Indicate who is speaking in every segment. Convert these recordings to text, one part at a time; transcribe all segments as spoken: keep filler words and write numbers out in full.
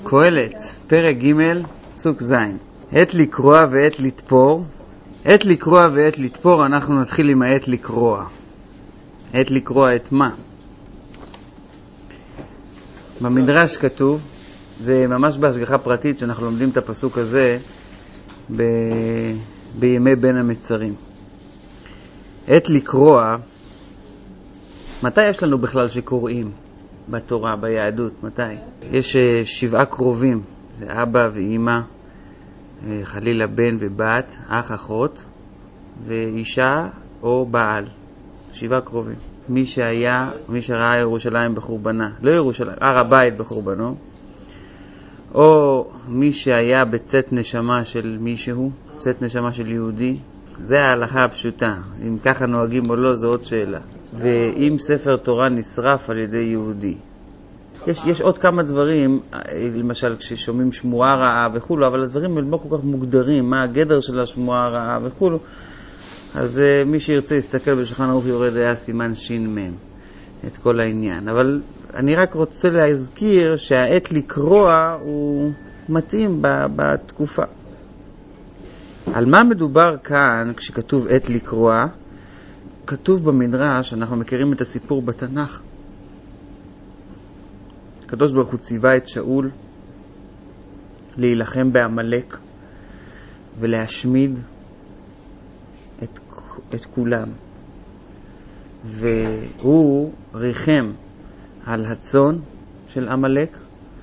Speaker 1: קהלת, פרק ג' פסוק ז'. עת לקרוע ועת לתפור. עת לקרוע ועת לתפור, אנחנו נתחיל עם העת לקרוע. עת לקרוע את מה? במדרש כתוב, זה ממש בהשגחה פרטית שאנחנו לומדים את הפסוק הזה ב... בימי בין המצרים. עת לקרוע, מתי יש לנו בכלל שקוראים בתורה, ביהדות? מתי? יש שבעה קרובים, זה אבא ואמא, חלילה בן ובת, אח, אחות, ואישה או בעל. שבעה קרובים. מי שהיה, מי שראה ירושלים בחורבנה, לא ירושלים, הר הבית בחורבנו, או מי שהיה בצאת נשמה של מישהו, צאת נשמה של יהודי, זה ההלכה הפשוטה. אם ככה נוהגים או לא, זו עוד שאלה. ואם ספר תורה נשרף על ידי יהודי. יש, יש עוד כמה דברים, למשל כששומעים שמועה רעה וכולו, אבל הדברים הם לא כל כך מוגדרים, מה הגדר של השמועה הרעה וכולו. אז uh, מי שירצה להסתכל בשולחן ערוך יורד היה סימן שין מם, את כל העניין. אבל אני רק רוצה להזכיר שהעת לקרוע הוא מתאים בתקופה. על מה מדובר כאן כשכתוב עת לקרוע? כתוב במדרש, אנחנו מכירים את הסיפור בתנ"ך. הקדוש ברוך הוא ציווה את שאול להילחם בעמלק ולהשמיד את, את כולם. והוא ריחם על הצאן של עמלק,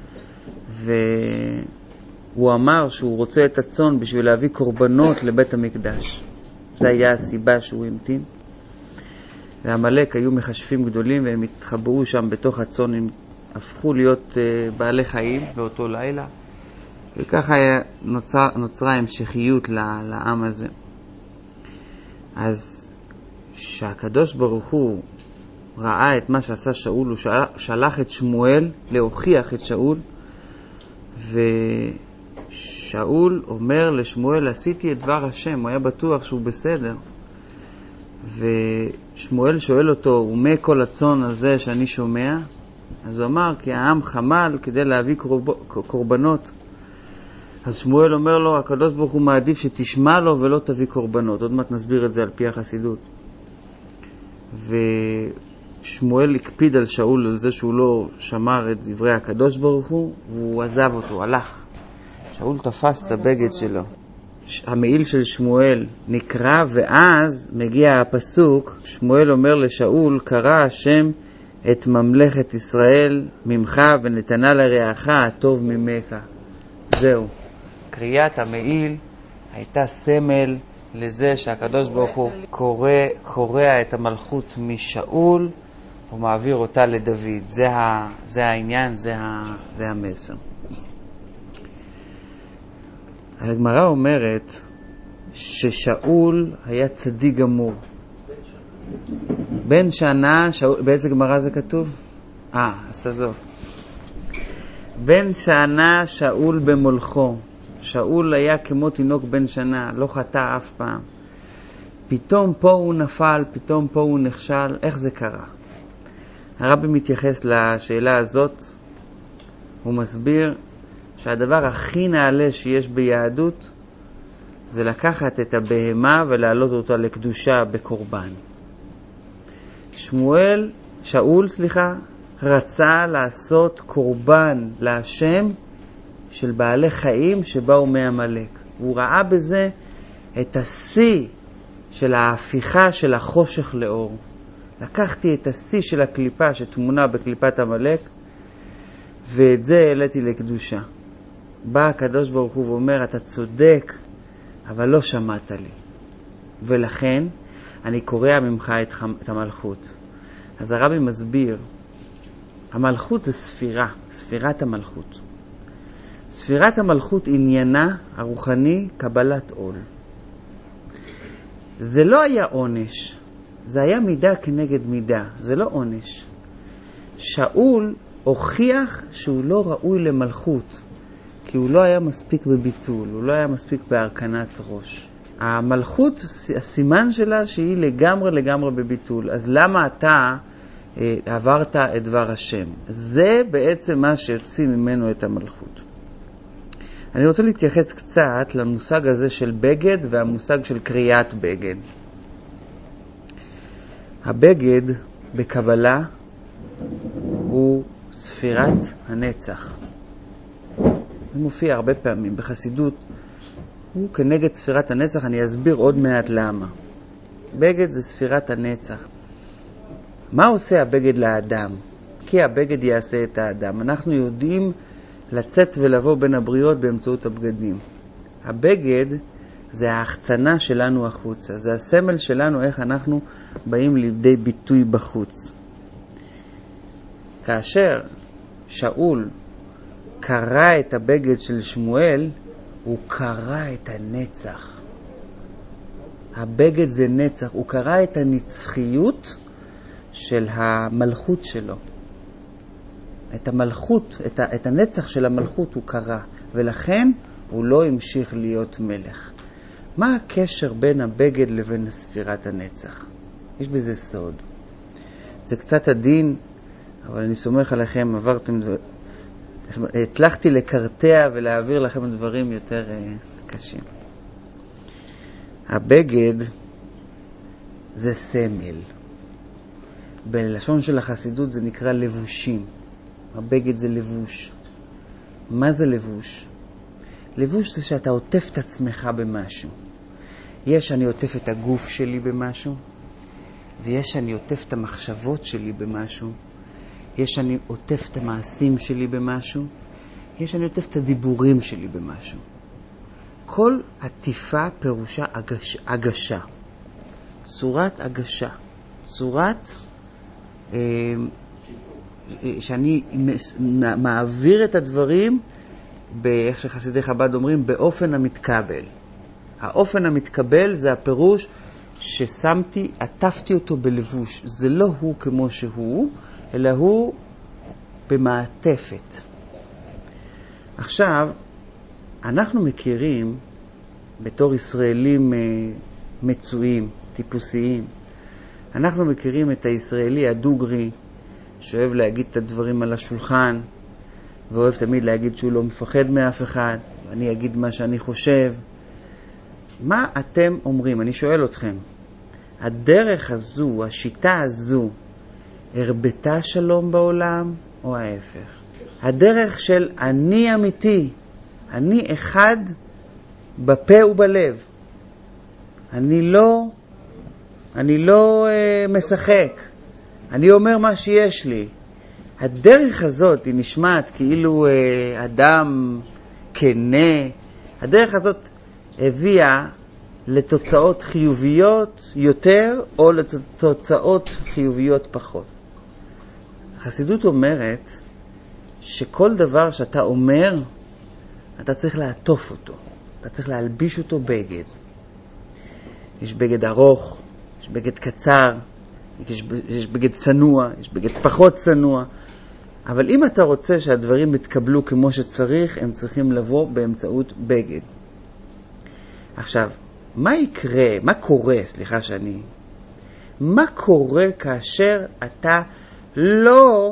Speaker 1: והוא אמר שהוא רוצה את הצאן בשביל להביא קורבנות לבית המקדש. זו היה הסיבה שהוא המתין. והעמלק היו מחשבים גדולים והם התחברו שם בתוך הצאן, הם הפכו להיות uh, בעלי חיים באותו לילה, וככה נוצר, נוצרה המשכיות לעם הזה. אז שהקדוש ברוך הוא ראה את מה שעשה שאול, הוא שלח את שמואל להוכיח את שאול, ושאול אומר לשמואל, עשיתי את דבר השם, הוא היה בטוח שהוא בסדר. ושמואל שואל אותו, ומה כל הצאן הזה שאני שומע? אז הוא אמר, כי העם חמל כדי להביא קורבנות. אז שמואל אומר לו, הקדוש ברוך הוא מעדיף שתשמע לו ולא תביא קורבנות. עוד מעט נסביר את זה על פי החסידות. ושמואל הקפיד על שאול על זה שהוא לא שמר את דברי הקדוש ברוך הוא, והוא עזב אותו, הלך. שאול תפס את הבגד שלו. המעיל של שמואל נקרא, ואז מגיע הפסוק, שמואל אומר לשאול, קרא השם את ממלכת ישראל ממך ונתנה לרעך הטוב ממך. זהו. קריאת המעיל הייתה סמל לזה שהקדוש ברוך הוא קורא, קורא את המלכות משאול ומעביר אותה לדוד. זה, ה, זה העניין, זה, ה, זה המסר. הגמרא אומרת ששאול היה צדיק גמור. בן שנה, שאול, באיזה גמרא זה כתוב? אה, אז תעזוב. בן שנה שאול במולכו. שאול היה כמו תינוק בן שנה, לא חטא אף פעם. פתאום פה הוא נפל, פתאום פה הוא נכשל. איך זה קרה? הרבי מתייחס לשאלה הזאת, הוא מסביר שהדבר הכי נעלה שיש ביהדות זה לקחת את הבהמה ולהעלות אותה לקדושה בקורבן. שמואל, שאול, סליחה, רצה לעשות קורבן להשם של בעלי חיים שבאו מעמלק. הוא ראה בזה את השיא של ההפיכה של החושך לאור. לקחתי את השיא של הקליפה שתמונה בקליפת עמלק, ואת זה העליתי לקדושה. בא הקדוש ברוך הוא ואומר, אתה צודק, אבל לא שמעת לי. ולכן אני קורא ממך את, את המלכות. אז הרבי מסביר, המלכות זה ספירה, ספירת המלכות. ספירת המלכות עניינה הרוחני קבלת עול. זה לא היה עונש, זה היה מידה כנגד מידה, זה לא עונש. שאול הוכיח שהוא לא ראוי למלכות, כי הוא לא היה מספיק בביטול, הוא לא היה מספיק בהרכנת ראש. המלכות, הסימן שלה שהיא לגמרי לגמרי בביטול. אז למה אתה אה, עברת את דבר השם? זה בעצם מה שיוציא ממנו את המלכות. אני רוצה להתייחס קצת למושג הזה של בגד והמושג של קריאת בגד. הבגד בקבלה הוא ספירת הנצח. זה מופיע הרבה פעמים בחסידות. הוא כנגד ספירת הנצח, אני אסביר עוד מעט למה. בגד זה ספירת הנצח. מה עושה הבגד לאדם? כי הבגד יעשה את האדם. אנחנו יודעים לצאת ולבוא בין הבריות באמצעות הבגדים. הבגד זה ההחצנה שלנו החוצה. זה הסמל שלנו איך אנחנו באים לידי ביטוי בחוץ. כאשר שאול קרא את הבגד של שמואל, הוא קרא את הנצח. הבגד זה נצח. הוא קרא את הנצחיות של המלכות שלו. את המלכות, את, ה, את הנצח של המלכות הוא קרא, ולכן הוא לא המשיך להיות מלך. מה הקשר בין הבגד לבין ספירת הנצח? יש בזה סוד. זה קצת עדין, אבל אני סומך עליכם, עברתם דבר... הצלחתי לקרטע ולהעביר לכם דברים יותר uh, קשים. הבגד זה סמל. בלשון של החסידות זה נקרא לבושים. הבגד זה לבוש. מה זה לבוש? לבוש זה שאתה עוטף את עצמך במשהו. יש אני עוטף את הגוף שלי במשהו, ויש אני עוטף את המחשבות שלי במשהו, יש אני עוטף את המעשים שלי במשהו, יש אני עוטף את הדיבורים שלי במשהו. כל עטיפה פירושה הגש, הגשה. צורת הגשה. צורת אה, שאני מעביר את הדברים, באיך שחסידי חב"ד אומרים, באופן המתקבל. האופן המתקבל זה הפירוש ששמתי, עטפתי אותו בלבוש. זה לא הוא כמו שהוא, אלא הוא במעטפת. עכשיו, אנחנו מכירים בתור ישראלים מצויים, טיפוסיים, אנחנו מכירים את הישראלי הדוגרי, שאוהב להגיד את הדברים על השולחן, ואוהב תמיד להגיד שהוא לא מפחד מאף אחד, ואני אגיד מה שאני חושב. מה אתם אומרים? אני שואל אתכם. הדרך הזו, השיטה הזו, הרבתה שלום בעולם או ההפך? הדרך של אני אמיתי, אני אחד בפה ובלב. אני לא, אני לא uh, משחק. אני אומר מה שיש לי. הדרך הזאת היא נשמעת כאילו uh, אדם כנה. הדרך הזאת הביאה לתוצאות חיוביות יותר או לתוצאות חיוביות פחות. החסידות אומרת שכל דבר שאתה אומר, אתה צריך לעטוף אותו. אתה צריך להלביש אותו בגד. יש בגד ארוך, יש בגד קצר, יש, יש בגד צנוע, יש בגד פחות צנוע. אבל אם אתה רוצה שהדברים יתקבלו כמו שצריך, הם צריכים לבוא באמצעות בגד. עכשיו, מה יקרה, מה קורה, סליחה שאני, מה קורה כאשר אתה לא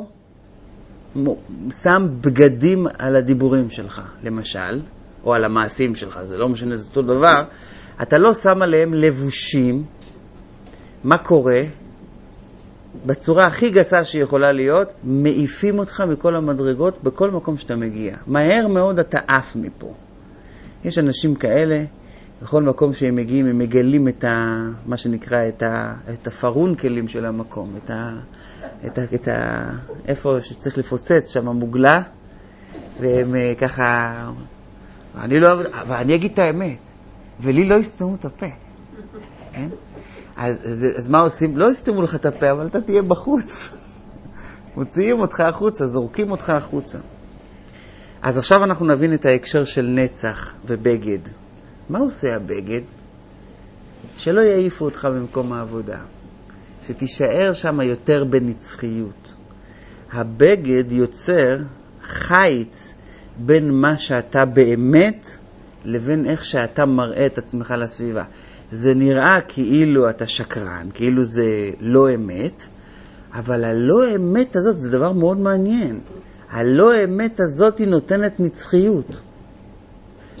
Speaker 1: שם בגדים על הדיבורים שלך, למשל, או על המעשים שלך, זה לא משנה, זה אותו דבר, אתה לא שם עליהם לבושים. מה קורה? בצורה הכי גסה שיכולה להיות, מעיפים אותך מכל המדרגות בכל מקום שאתה מגיע. מהר מאוד אתה עף מפה. יש אנשים כאלה, בכל מקום שהם מגיעים, הם מגלים את ה, מה שנקרא, את ה, את הפרונקלים של המקום, את ה, את ה, את ה, איפה שצריך לפוצץ שם מוגלה, והם ככה, אני לא, אבל אני אגיד את האמת, ולי לא יסתמו את הפה. כן? אז, אז, אז מה עושים? לא יסתמו לך את הפה, אבל אתה תהיה בחוץ. מוציאים אותך החוצה, זורקים אותך החוצה. אז עכשיו אנחנו נבין את ההקשר של נצח ובגד. מה עושה הבגד? שלא יעיפו אותך במקום העבודה. שתישאר שם יותר בנצחיות. הבגד יוצר חיץ בין מה שאתה באמת לבין איך שאתה מראה את עצמך לסביבה. זה נראה כאילו אתה שקרן, כאילו זה לא אמת, אבל הלא אמת הזאת זה דבר מאוד מעניין. הלא אמת הזאת היא נותנת נצחיות.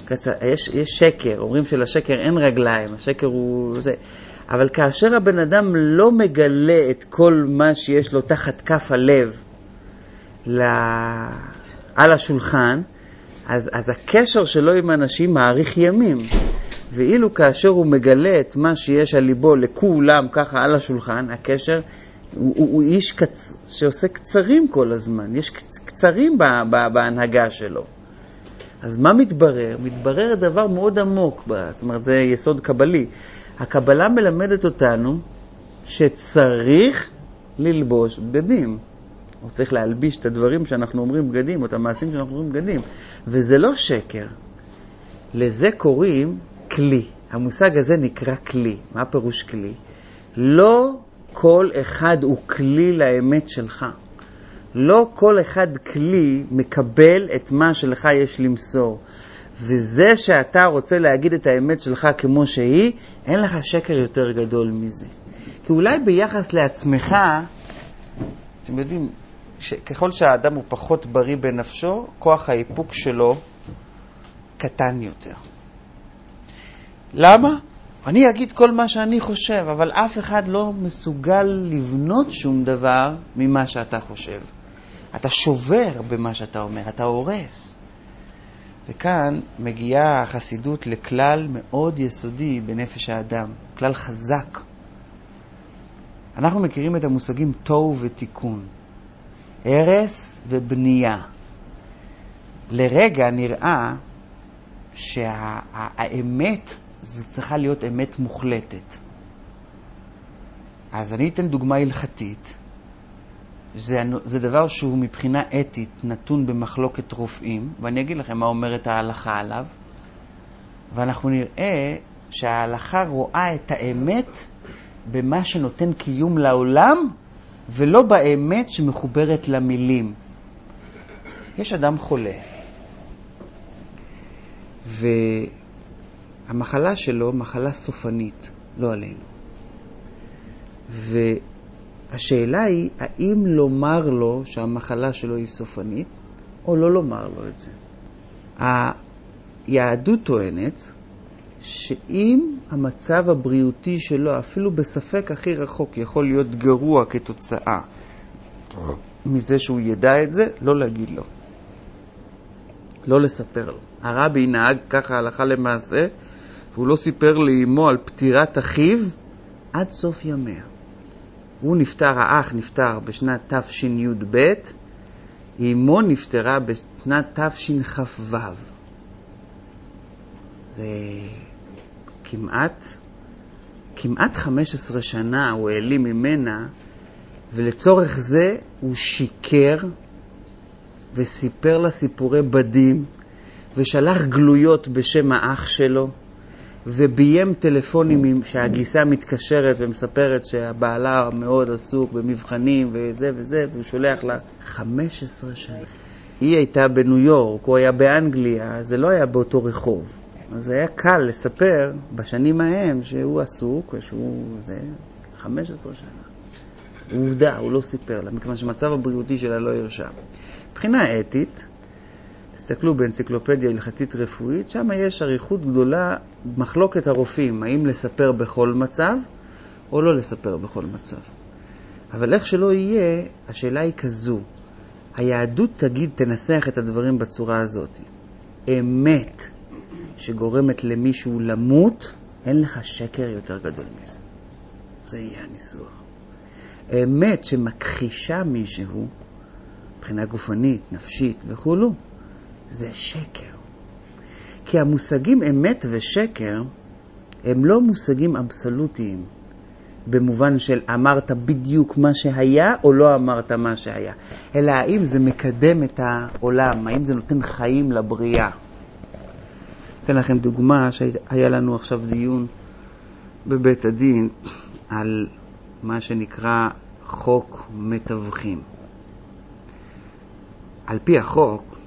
Speaker 1: יש, יש שקר, אומרים שלשקר אין רגליים, השקר הוא זה. אבל כאשר הבן אדם לא מגלה את כל מה שיש לו תחת כף הלב לה... על השולחן, אז, אז הקשר שלו עם אנשים מאריך ימים. ואילו כאשר הוא מגלה את מה שיש על ליבו לכולם ככה על השולחן, הקשר הוא, הוא, הוא איש קצ... שעושה קצרים כל הזמן. יש קצ... קצרים ב... ב... בהנהגה שלו. אז מה מתברר? מתברר דבר מאוד עמוק, זאת אומרת, זה יסוד קבלי. הקבלה מלמדת אותנו שצריך ללבוש בגדים. או צריך להלביש את הדברים שאנחנו אומרים בגדים, או את המעשים שאנחנו אומרים בגדים. וזה לא שקר. לזה קוראים כלי. המושג הזה נקרא כלי. מה פירוש כלי? לא כל אחד הוא כלי לאמת שלך. לא כל אחד כלי מקבל את מה שלך יש למסור. וזה שאתה רוצה להגיד את האמת שלך כמו שהיא, אין לך שקר יותר גדול מזה. כי אולי ביחס לעצמך, אתם יודעים, ככל שהאדם הוא פחות בריא בנפשו, כוח האיפוק שלו קטן יותר. למה? אני אגיד כל מה שאני חושב, אבל אף אחד לא מסוגל לבנות שום דבר ממה שאתה חושב. אתה שובר במה שאתה אומר, אתה הורס. וכאן מגיעה החסידות לכלל מאוד יסודי בנפש האדם, כלל חזק. אנחנו מכירים את המושגים תוהו ותיקון, הרס ובנייה. לרגע נראה שהאמת זה צריכה להיות אמת מוחלטת. אז אני אתן דוגמה הלכתית. זה, זה דבר שהוא מבחינה אתית נתון במחלוקת רופאים, ואני אגיד לכם מה אומרת ההלכה עליו, ואנחנו נראה שההלכה רואה את האמת במה שנותן קיום לעולם, ולא באמת שמחוברת למילים. יש אדם חולה, והמחלה שלו מחלה סופנית, לא עלינו. ו... השאלה היא, האם לומר לו שהמחלה שלו היא סופנית, או לא לומר לו את זה. היהדות טוענת שאם המצב הבריאותי שלו, אפילו בספק הכי רחוק, יכול להיות גרוע כתוצאה מזה שהוא ידע את זה, לא להגיד לו. לא לספר לו. הרבי נהג ככה הלכה למעשה, והוא לא סיפר לאמו על פטירת אחיו עד סוף ימיה. הוא נפטר, האח נפטר בשנת תש"י-ב', אמו נפטרה בשנת תשכ"ו. זה כמעט, כמעט חמש עשרה שנה הוא העלים ממנה, ולצורך זה הוא שיקר וסיפר לה סיפורי בדים, ושלח גלויות בשם האח שלו, וביים טלפונים שהגיסה מתקשרת ומספרת שהבעלה מאוד עסוק במבחנים וזה וזה, והוא שולח לה חמש עשרה שנה. היא הייתה בניו יורק, הוא היה באנגליה, זה לא היה באותו רחוב. אז זה היה קל לספר בשנים ההם שהוא עסוק, שהוא זה, חמש עשרה שנה. עובדה, הוא לא סיפר לה, מכיוון שמצב הבריאותי שלה לא ירשם. מבחינה אתית, תסתכלו באנציקלופדיה הלכתית רפואית, שם יש עריכות גדולה, מחלוקת הרופאים, האם לספר בכל מצב או לא לספר בכל מצב. אבל איך שלא יהיה, השאלה היא כזו, היהדות תגיד, תנסח את הדברים בצורה הזאת. אמת שגורמת למישהו למות, אין לך שקר יותר גדול מזה. זה יהיה הניסוח. אמת שמכחישה מישהו, מבחינה גופנית, נפשית וכולו, זה שקר. כי המושגים אמת ושקר הם לא מושגים אבסולוטיים, במובן של אמרת בדיוק מה שהיה או לא אמרת מה שהיה, אלא האם זה מקדם את העולם, האם זה נותן חיים לבריאה. אתן לכם דוגמה שהיה לנו עכשיו דיון בבית הדין על מה שנקרא חוק מתווכים. על פי החוק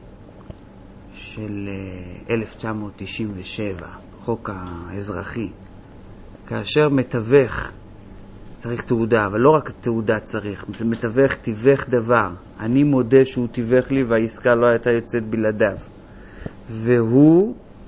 Speaker 1: של אלף תשע מאות תשעים ושבע, חוק האזרחי, כאשר מתווך צריך תעודה, אבל לא רק תעודה צריך, מתווך תיווך דבר, אני מודה שהוא תיווך לי והעסקה לא הייתה יוצאת בלעדיו, והוא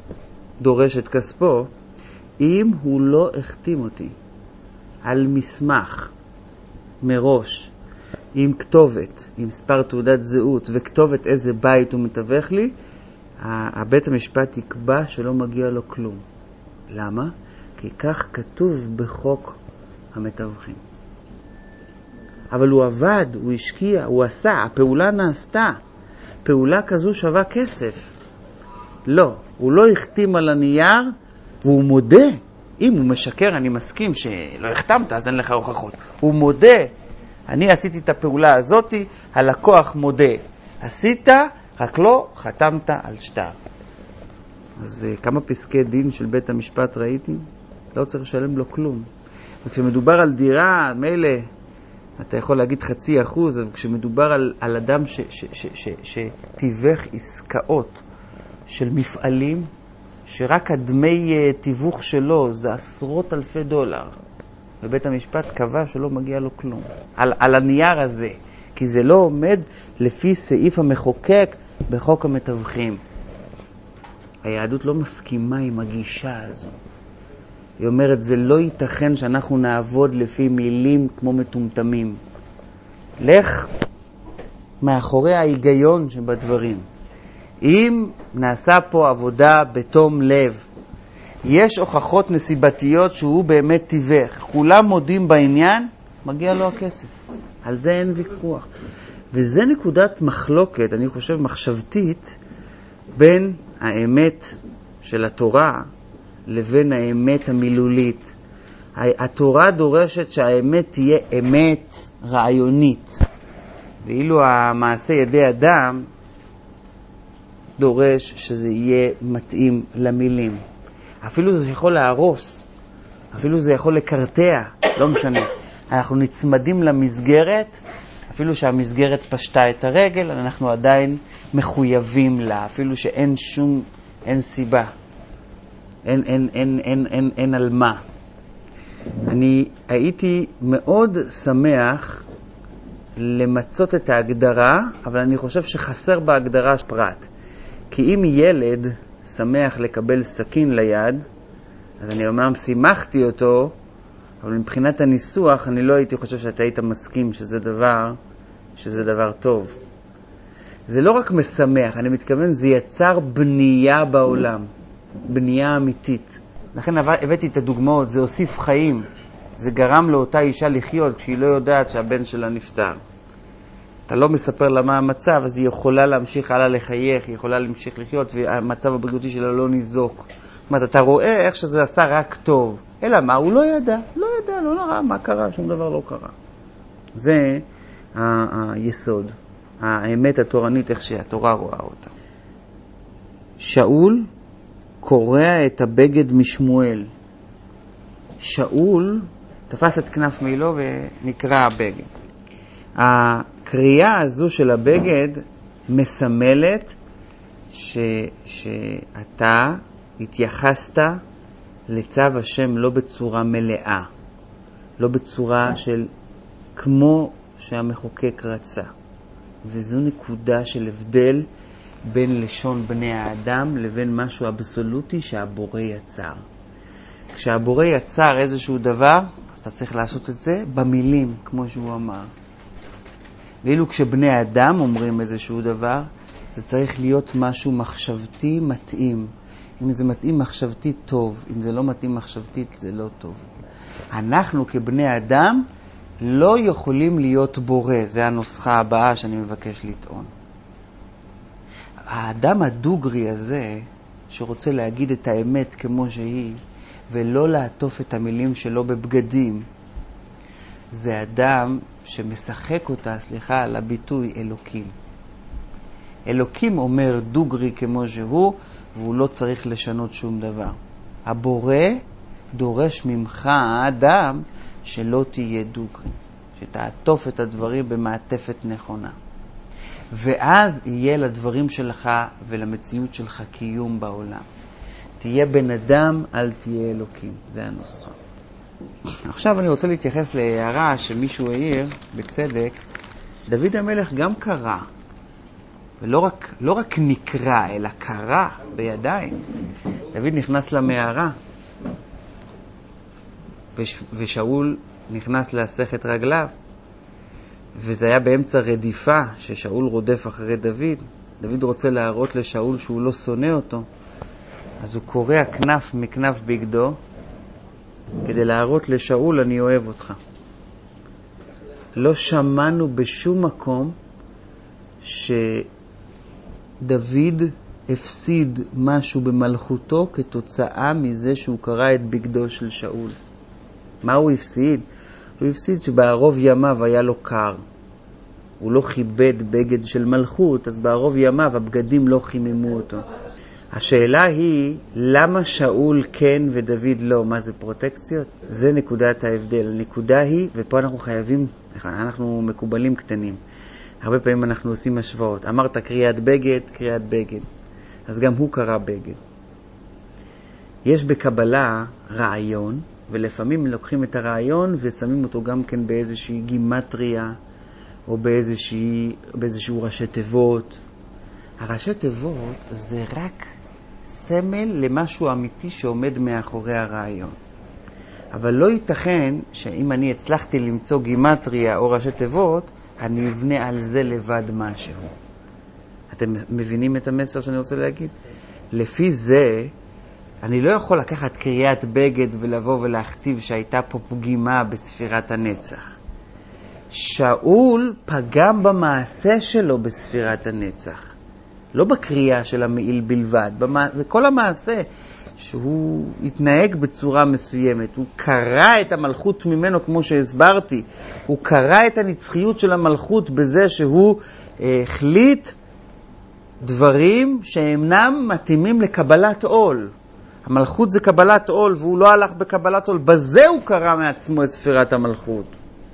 Speaker 1: דורש את כספו, אם הוא לא החתים אותי על מסמך מראש, עם כתובת, עם מספר תעודת זהות וכתובת איזה בית הוא מתווך לי, הבית המשפט יקבע שלא מגיע לו כלום. למה? כי כך כתוב בחוק המתווכים. אבל הוא עבד, הוא השקיע, הוא עשה, הפעולה נעשתה. פעולה כזו שווה כסף. לא, הוא לא החתים על הנייר, והוא מודה. אם הוא משקר, אני מסכים שלא החתמת, אז אין לך הוכחות. הוא מודה. אני עשיתי את הפעולה הזאת, הלקוח מודה. עשית, רק לא חתמת על שטר. אז כמה פסקי דין של בית המשפט ראיתי? לא צריך לשלם לו כלום. וכשמדובר על דירה, מילא, אתה יכול להגיד חצי אחוז, אבל כשמדובר על, על אדם ש, ש, ש, ש, שתיווך עסקאות של מפעלים, שרק הדמי תיווך שלו זה עשרות אלפי דולר, ובית המשפט קבע שלא מגיע לו כלום. על, על הנייר הזה, כי זה לא עומד לפי סעיף המחוקק בחוק המתווכים. היהדות לא מסכימה עם הגישה הזו. היא אומרת, זה לא ייתכן שאנחנו נעבוד לפי מילים כמו מטומטמים. לך מאחורי ההיגיון שבדברים. אם נעשה פה עבודה בתום לב, יש הוכחות נסיבתיות שהוא באמת תיווך, כולם מודים בעניין, מגיע לו הכסף. על זה אין ויכוח. וזה נקודת מחלוקת, אני חושב מחשבתית, בין האמת של התורה לבין האמת המילולית. התורה דורשת שהאמת תהיה אמת רעיונית, ואילו המעשה ידי אדם דורש שזה יהיה מתאים למילים. אפילו זה יכול להרוס, אפילו זה יכול לקרטע, לא משנה. אנחנו נצמדים למסגרת, אפילו שהמסגרת פשטה את הרגל, אנחנו עדיין מחויבים לה, אפילו שאין שום, אין סיבה. אין, אין, אין, אין, אין, אין על מה. אני הייתי מאוד שמח למצות את ההגדרה, אבל אני חושב שחסר בהגדרה פרט. כי אם ילד שמח לקבל סכין ליד, אז אני אומנם שימחתי אותו, אבל מבחינת הניסוח אני לא הייתי חושב שאתה היית מסכים שזה דבר, שזה דבר טוב. זה לא רק משמח, אני מתכוון, זה יצר בנייה בעולם. בנייה אמיתית. לכן הבאתי את הדוגמאות, זה הוסיף חיים. זה גרם לאותה אישה לחיות כשהיא לא יודעת שהבן שלה נפטר. אתה לא מספר לה מה המצב, אז היא יכולה להמשיך הלאה לחייך, היא יכולה להמשיך לחיות, והמצב הבריאותי שלה לא ניזוק. זאת אומרת, אתה רואה איך שזה עשה רק טוב. אלא מה? הוא לא ידע. לא ידע, לא נראה מה קרה, שום דבר לא קרה. זה ה- היסוד. האמת התורנית, איך שהתורה רואה אותה. שאול קורע את הבגד משמואל. שאול תפס את כנף מעילו ונקרע הבגד. הקריאה הזו של הבגד מסמלת ש, שאתה התייחסת לצו השם לא בצורה מלאה, לא בצורה של כמו שהמחוקק רצה. וזו נקודה של הבדל בין לשון בני האדם לבין משהו אבסולוטי שהבורא יצר. כשהבורא יצר איזשהו דבר, אז אתה צריך לעשות את זה במילים, כמו שהוא אמר. ואילו כשבני האדם אומרים איזשהו דבר, זה צריך להיות משהו מחשבתי מתאים. אם זה מתאים מחשבתית טוב, אם זה לא מתאים מחשבתית זה לא טוב. אנחנו כבני אדם לא יכולים להיות בורא, זה הנוסחה הבאה שאני מבקש לטעון. האדם הדוגרי הזה, שרוצה להגיד את האמת כמו שהיא, ולא לעטוף את המילים שלו בבגדים, זה אדם שמשחק אותה, סליחה על הביטוי, אלוקים. אלוקים אומר דוגרי כמו שהוא, והוא לא צריך לשנות שום דבר. הבורא דורש ממך, האדם, שלא תהיה דוגרי, שתעטוף את הדברים במעטפת נכונה. ואז יהיה לדברים שלך ולמציאות שלך קיום בעולם. תהיה בן אדם, אל תהיה אלוקים. זה הנוסחה. עכשיו אני רוצה להתייחס להערה שמישהו העיר, בצדק. דוד המלך גם קרא, ולא רק, לא רק נקרא, אלא קרא בידיים. דוד נכנס למערה, וש... ושאול נכנס להסך את רגליו, וזה היה באמצע רדיפה, ששאול רודף אחרי דוד. דוד רוצה להראות לשאול שהוא לא שונא אותו, אז הוא קורע כנף מכנף בגדו, כדי להראות לשאול, אני אוהב אותך. לא שמענו בשום מקום שדוד הפסיד משהו במלכותו כתוצאה מזה שהוא קרא את בגדו של שאול. מה הוא הפסיד? הוא הפסיד שבערוב ימיו היה לו קר. הוא לא כיבד בגד של מלכות, אז בערוב ימיו הבגדים לא חיממו אותו. השאלה היא, למה שאול כן ודוד לא? מה זה פרוטקציות? זה נקודת ההבדל. הנקודה היא, ופה אנחנו חייבים, אנחנו מקובלים קטנים. הרבה פעמים אנחנו עושים השוואות. אמרת קריאת בגד, קריאת בגד. אז גם הוא קרא בגד. יש בקבלה רעיון, ולפעמים לוקחים את הרעיון ושמים אותו גם כן באיזושהי גימטריה, או באיזושהי, באיזשהו ראשי תיבות. הראשי תיבות זה רק סמל למשהו אמיתי שעומד מאחורי הרעיון. אבל לא ייתכן שאם אני הצלחתי למצוא גימטריה או ראשי תיבות, אני אבנה על זה לבד משהו. אתם מבינים את המסר שאני רוצה להגיד? לפי זה, אני לא יכול לקחת קריאת בגד ולבוא ולהכתיב שהייתה פה פגימה בספירת הנצח. שאול פגם במעשה שלו בספירת הנצח. לא בקריאה של המעיל בלבד, בכל המעשה שהוא התנהג בצורה מסוימת. הוא קרא את המלכות ממנו כמו שהסברתי. הוא קרא את הנצחיות של המלכות בזה שהוא החליט דברים שאינם מתאימים לקבלת עול. המלכות זה קבלת עול, והוא לא הלך בקבלת עול. בזה הוא קרא מעצמו את ספירת המלכות.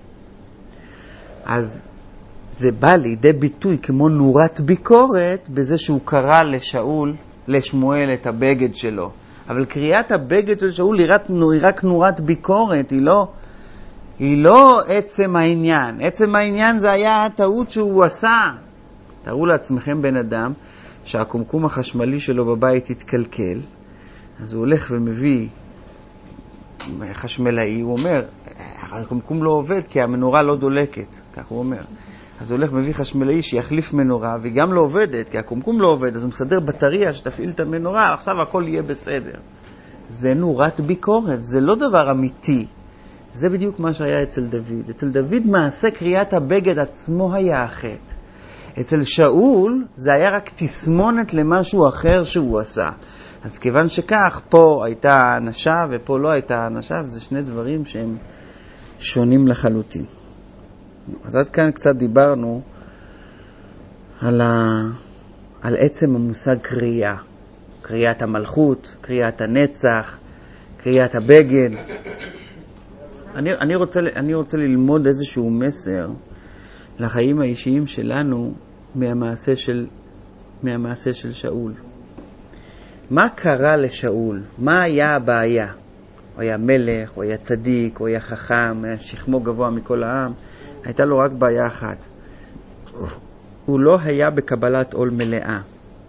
Speaker 1: אז זה בא לידי ביטוי כמו נורת ביקורת בזה שהוא קרא לשאול, לשמואל את הבגד שלו. אבל קריאת הבגד של שאול היא רק נורת ביקורת, היא לא, היא לא עצם העניין. עצם העניין זה היה הטעות שהוא עשה. תראו לעצמכם בן אדם שהקומקום החשמלי שלו בבית התקלקל, אז הוא הולך ומביא חשמלאי, הוא אומר, הקומקום לא עובד כי המנורה לא דולקת, כך הוא אומר. אז הוא הולך מביא חשמלאי שיחליף מנורה, והיא גם לא עובדת, כי הקומקום לא עובד, אז הוא מסדר בטריה שתפעיל את המנורה, עכשיו הכל יהיה בסדר. זה נורת ביקורת, זה לא דבר אמיתי. זה בדיוק מה שהיה אצל דוד. אצל דוד מעשה קריאת הבגד עצמו היה החטא. אצל שאול זה היה רק תסמונת למשהו אחר שהוא עשה. אז כיוון שכך, פה הייתה האנשה ופה לא הייתה האנשה, וזה שני דברים שהם שונים לחלוטין. אז עד כאן קצת דיברנו על, ה... על עצם המושג קריאה. קריאת המלכות, קריאת הנצח, קריאת הבגד. אני, אני, רוצה, אני רוצה ללמוד איזשהו מסר לחיים האישיים שלנו מהמעשה של, מהמעשה של שאול. מה קרה לשאול? מה היה הבעיה? הוא היה מלך, הוא היה צדיק, הוא היה חכם, היה שכמו גבוה מכל העם. הייתה לו רק בעיה אחת. הוא לא היה בקבלת עול מלאה.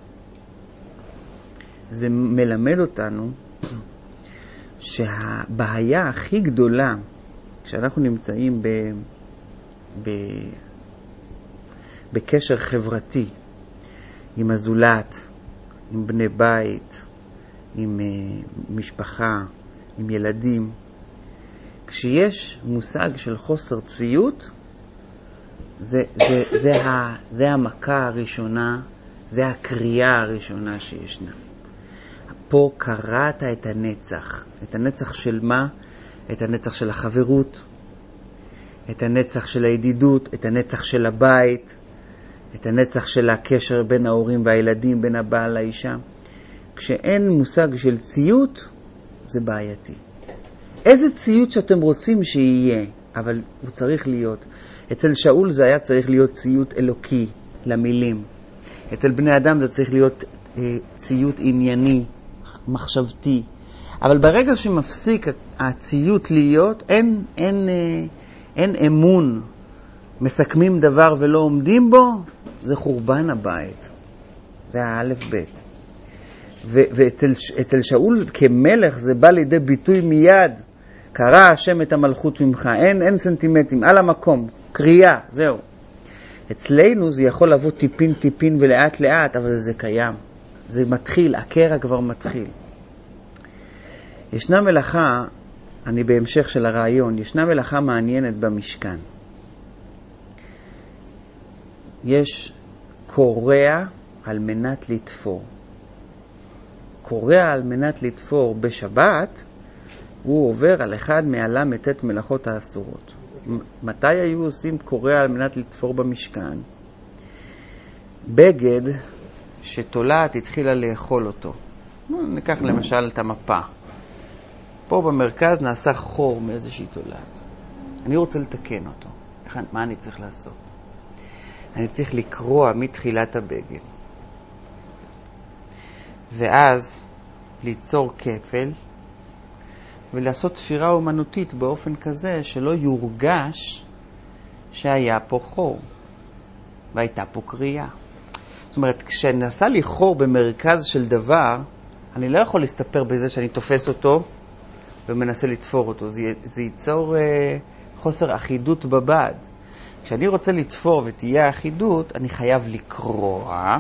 Speaker 1: זה מלמד אותנו שהבעיה הכי גדולה כשאנחנו נמצאים ב, ב, בקשר חברתי עם הזולת, עם בני בית, עם uh, משפחה, עם ילדים, כשיש מושג של חוסר ציות, זה, זה, זה, ה, זה המכה הראשונה, זה הקריאה הראשונה שישנה. פה קראת את הנצח. את הנצח של מה? את הנצח של החברות, את הנצח של הידידות, את הנצח של הבית, את הנצח של הקשר בין ההורים והילדים, בין הבעל לאישה. כשאין מושג של ציות, זה בעייתי. איזה ציות שאתם רוצים שיהיה, אבל הוא צריך להיות. אצל שאול זה היה צריך להיות ציות אלוקי למילים. אצל בני אדם זה צריך להיות אה, ציות ענייני, מחשבתי. אבל ברגע שמפסיק הציות להיות, אין, אין, אה, אין אמון. מסכמים דבר ולא עומדים בו, זה חורבן הבית. זה האלף בית. ואצל שאול כמלך זה בא לידי ביטוי מיד. קרא השם את המלכות ממך, אין, אין סנטימטים, על המקום, קריאה, זהו. אצלנו זה יכול לבוא טיפין טיפין ולאט לאט, אבל זה קיים. זה מתחיל, הקרע כבר מתחיל. ישנה מלאכה, אני בהמשך של הרעיון, ישנה מלאכה מעניינת במשכן. יש קורע על מנת לתפור. קורע על מנת לתפור בשבת, הוא עובר על אחד מהל"ט מלאכות האסורות. מתי היו עושים קורע על מנת לתפור במשכן? בגד שתולעת התחילה לאכול אותו. ניקח למשל את המפה. פה במרכז נעשה חור מאיזושהי תולעת. אני רוצה לתקן אותו. מה אני צריך לעשות? אני צריך לקרוע מתחילת הבגד. ואז ליצור כפל ולעשות תפירה אומנותית באופן כזה שלא יורגש שהיה פה חור והייתה פה קריאה. זאת אומרת, כשאני נסה לי חור במרכז של דבר, אני לא יכול להסתפר בזה שאני תופס אותו ומנסה לתפור אותו. זה, זה ייצור אה, חוסר אחידות בבד. כשאני רוצה לתפור ותהיה אחידות, אני חייב לקרוע,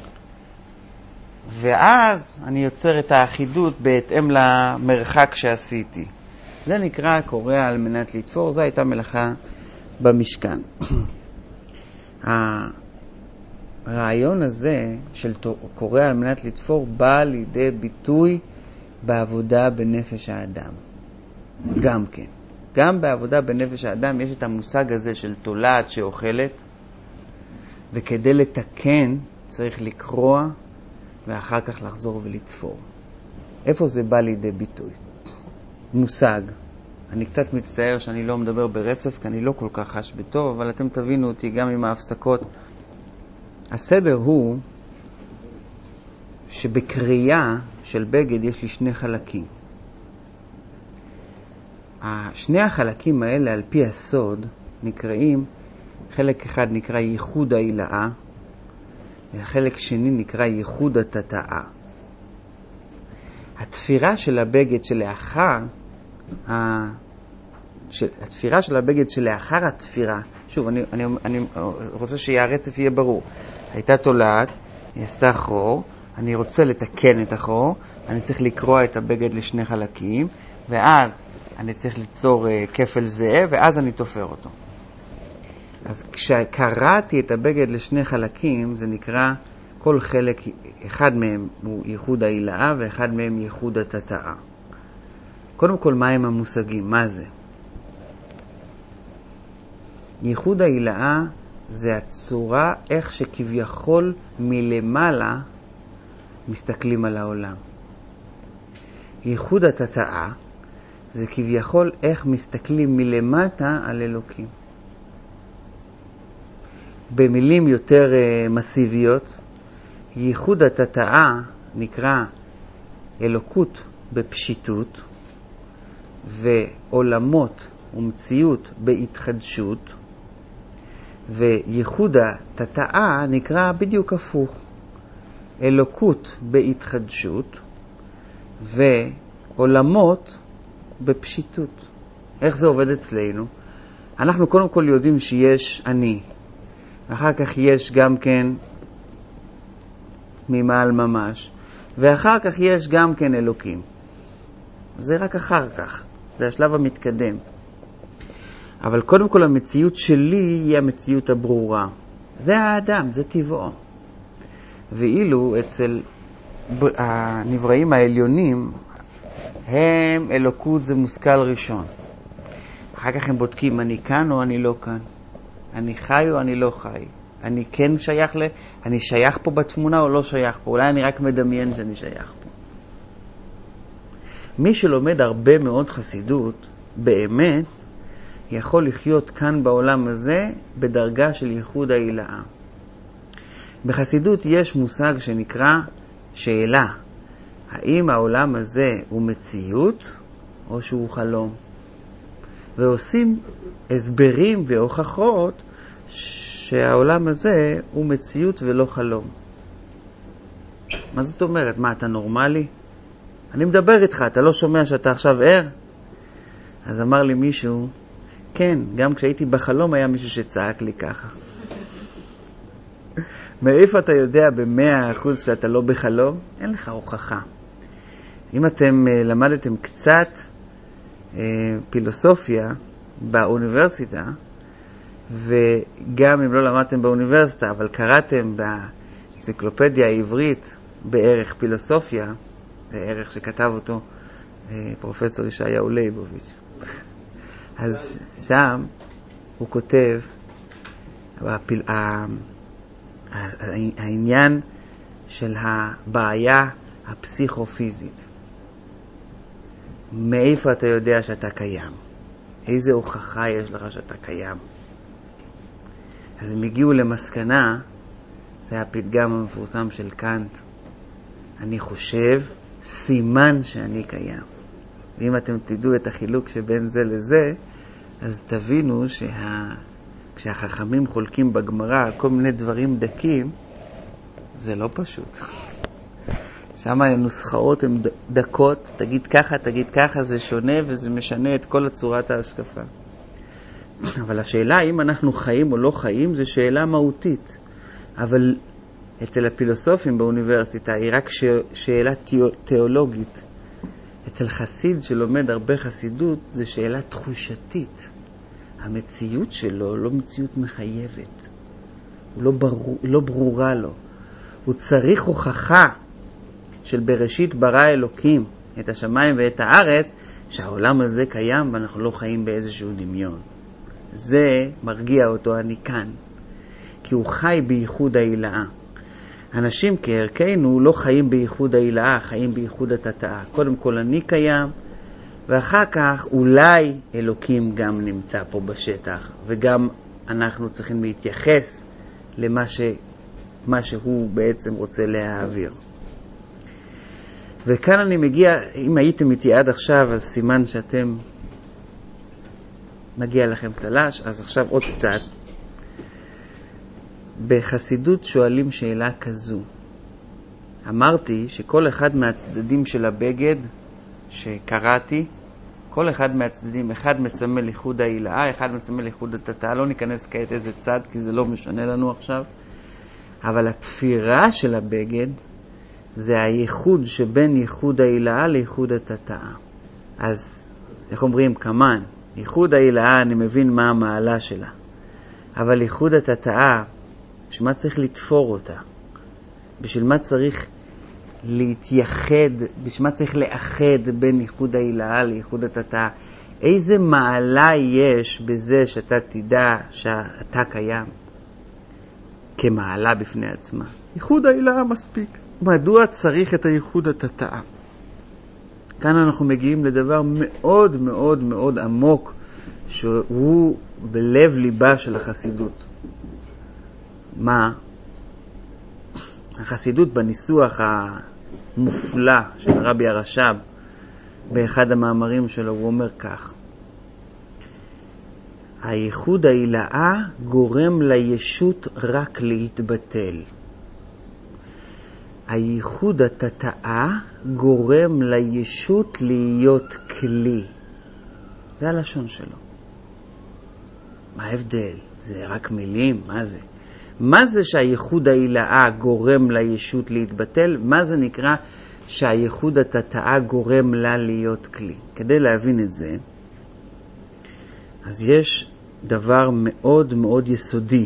Speaker 1: ואז אני יוצר את האחידות בהתאם למרחק שעשיתי. זה נקרא קורע על מנת לתפור. זו הייתה מלאכה במשכן. הרעיון הזה של קורע על מנת לתפור בא לידי ביטוי בעבודה בנפש האדם. גם כן. גם בעבודה בנפש האדם יש את המושג הזה של תולעת שאוכלת, וכדי לתקן צריך לקרוע ואחר כך לחזור ולתפור. איפה זה בא לידי ביטוי? מושג. אני קצת מצטער שאני לא מדבר ברצף, כי אני לא כל כך חש בטוב, אבל אתם תבינו אותי גם עם ההפסקות. הסדר הוא שבקריאה של בגד יש לי שני חלקים. שני החלקים האלה על פי הסוד נקראים, חלק אחד נקרא ייחוד העילאה, והחלק שני נקרא ייחוד התתאה. התפירה של הבגד שלאחר, התפירה של הבגד שלאחר התפירה, שוב, אני, אני, אני רוצה שהרצף יהיה ברור. הייתה תולעת, היא עשתה חור, אני רוצה לתקן את החור, אני צריך לקרוע את הבגד לשני חלקים, ואז אני צריך ליצור uh, כפל זהה, ואז אני תופר אותו. אז כשקראתי את הבגד לשני חלקים, זה נקרא, כל חלק, אחד מהם הוא ייחוד העילאה, ואחד מהם ייחוד התתאה. קודם כל, מה הם המושגים? מה זה? ייחוד העילאה זה הצורה איך שכביכול מלמעלה מסתכלים על העולם. ייחוד התתאה זה כביכול איך מסתכלים מלמטה על אלוקים. במילים יותר uh, מסיביות, ייחוד התתאה נקרא אלוקות בפשיטות, ועולמות ומציאות בהתחדשות, וייחוד התתאה נקרא בדיוק הפוך, אלוקות בהתחדשות ועולמות בפשיטות. איך זה עובד אצלנו? אנחנו קודם כל יודעים שיש אני, ואחר כך יש גם כן ממעל ממש, ואחר כך יש גם כן אלוקים. זה רק אחר כך, זה השלב המתקדם. אבל קודם כל המציאות שלי היא המציאות הברורה. זה האדם, זה טבעו. ואילו אצל הנבראים העליונים, הם אלוקות זה מושכל ראשון. אחר כך הם בודקים, אני כאן או אני לא כאן? אני חי או אני לא חי? אני כן שייך ל... אני שייך פה בתמונה או לא שייך פה? אולי אני רק מדמיין שאני שייך פה. מי שלומד הרבה מאוד חסידות, באמת, יכול לחיות כאן בעולם הזה בדרגה של ייחוד העילאה. בחסידות יש מושג שנקרא שאלה. האם העולם הזה הוא מציאות או שהוא חלום? ועושים הסברים והוכחות שהעולם הזה הוא מציאות ולא חלום. מה זאת אומרת? מה, אתה נורמלי? אני מדבר איתך, אתה לא שומע שאתה עכשיו ער? אז אמר לי מישהו, כן, גם כשהייתי בחלום היה מישהו שצעק לי ככה. מאיפה אתה יודע במאה אחוז שאתה לא בחלום? אין לך הוכחה. אם אתם uh, למדתם קצת uh, פילוסופיה באוניברסיטה, וגם אם לא למדתם באוניברסיטה, אבל קראתם באנציקלופדיה העברית בערך פילוסופיה, בערך שכתב אותו uh, פרופסור ישעיהו ליבוביץ'. אז שם הוא כותב, הפיל... העניין של הבעיה הפסיכופיזית. מאיפה אתה יודע שאתה קיים? איזה הוכחה יש לך שאתה קיים? אז הם הגיעו למסקנה, זה הפתגם המפורסם של קאנט, אני חושב, סימן שאני קיים. ואם אתם תדעו את החילוק שבין זה לזה, אז תבינו שה... כשהחכמים חולקים בגמרא כל מיני דברים דקים, זה לא פשוט. שם הנוסחאות הן דקות, תגיד ככה, תגיד ככה, זה שונה וזה משנה את כל הצורת ההשקפה. אבל השאלה אם אנחנו חיים או לא חיים, זה שאלה מהותית. אבל אצל הפילוסופים באוניברסיטה היא רק שאלה תיאולוגית. אצל חסיד שלומד הרבה חסידות, זה שאלה תחושתית. המציאות שלו לא מציאות מחייבת. הוא לא, ברור, לא ברורה לו. הוא צריך הוכחה של בראשית ברא אלוקים את השמיים ואת הארץ, שהעולם הזה קיים ואנחנו לא חיים באיזשהו דמיון. זה מרגיע אותו, אני כאן. כי הוא חי בייחוד ההילאה. אנשים כערכנו לא חיים בייחוד ההילאה, חיים בייחוד התתאה. קודם כל אני קיים, ואחר כך אולי אלוקים גם נמצא פה בשטח, וגם אנחנו צריכים להתייחס למה ש, מה שהוא בעצם רוצה להעביר. וכאן אני מגיע, אם הייתם איתי עד עכשיו, אז סימן שאתם מגיע לכם צלש, אז עכשיו עוד קצת. בחסידות שואלים שאלה כזו. אמרתי שכל אחד מהצדדים של הבגד שקראתי, כל אחד מהצדדים, אחד מסמל ייחוד ההילאה, אחד מסמל ייחוד התתאה, לא ניכנס כעת איזה צד, כי זה לא משנה לנו עכשיו. אבל התפירה של הבגד זה הייחוד שבין ייחוד ההילאה לייחוד התתאה. אז איך אומרים? כמן, ייחוד ההילאה אני מבין מה המעלה שלה. אבל ייחוד התתאה, בשביל מה צריך לתפור אותה? בשביל מה צריך להתייחד, בשביל מה צריך לאחד בין ייחוד ההילאה לייחוד התתאה? איזה מעלה יש בזה שאתה תדע שאתה קיים כמעלה בפני עצמה? ייחוד ההילאה מספיק. מדוע צריך את הייחוד התתאה? כאן אנחנו מגיעים לדבר מאוד מאוד מאוד עמוק, שהוא בלב ליבה של החסידות. מה? החסידות בניסוח המופלא של רבי הרש"ב, באחד המאמרים שלו, הוא אומר כך: הייחוד ההילאה גורם לישות רק להתבטל. הייחוד התתאה גורם לישות להיות כלי. זה הלשון שלו. מה ההבדל? זה רק מילים? מה זה? מה זה שהייחוד ההילאה גורם לישות להתבטל? מה זה נקרא שהייחוד התתאה גורם לה להיות כלי? כדי להבין את זה, אז יש דבר מאוד מאוד יסודי.